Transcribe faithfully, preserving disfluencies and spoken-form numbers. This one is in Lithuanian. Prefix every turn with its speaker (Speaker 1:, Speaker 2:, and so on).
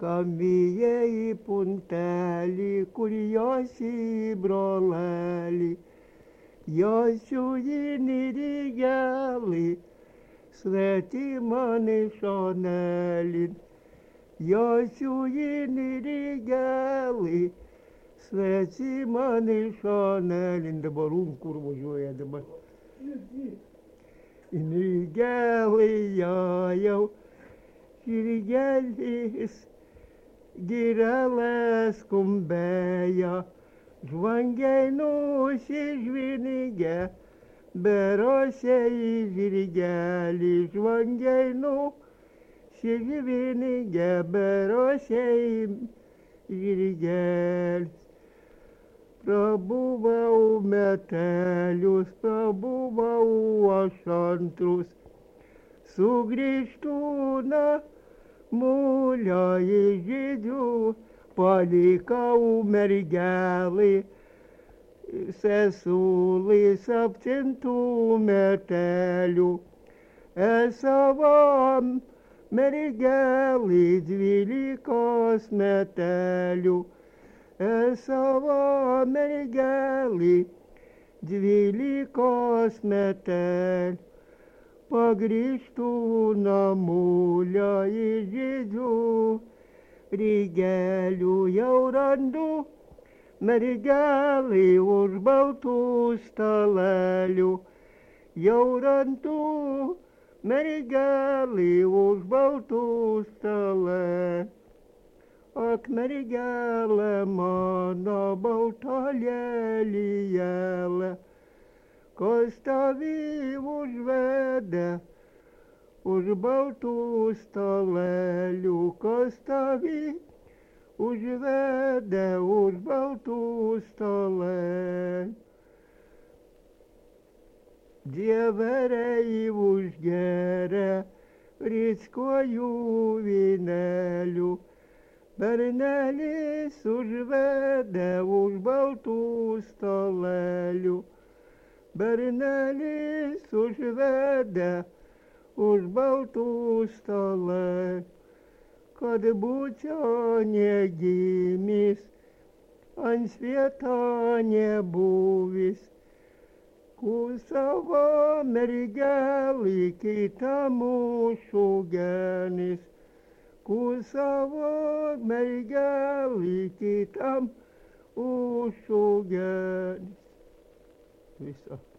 Speaker 1: Skambėjo į puntelį, kur jos įbrolelį, jos žiūrinį rygelį, svetimą šonelį, jos žiūrinį rygelį, svetimą šonelį. Dabar kur važiuoja dabar. Rygelį jau, rygelis, girelės kumbėja, žvangiai nusižvinigę, berosiai žirgelį, žvangiai nusižvinigę, berosiai žirgelis. Prabuvau metelius, prabuvau aš antrus, sugrįžtų namulio į žydžių, palikau mergelį, sesulį septintų metelių, savo mergelį dvylikos metelių, savo mergelį dvylikos metelių. Pagrįžtų namulio į žydžių, rygelių jau randu, mergelį už baltų stalelių, jau randu mergelį už baltų stalelių. Ak, mergelė mano balta lelijėlė, kas tavį užvedė už baltų stalelių, kas tavį užvedė už baltų stalelių. Dieveriai užgeria ryckuoju vyneliu, bernelis užvedė už baltų stalelių, bernelis užvedė už baltų stalelių, kad būčiau negimęs, ant svieto nebuvęs, ku savo mergelį kitą mūsų genis, ku savo mergelį kitam mūsų genis. Viso.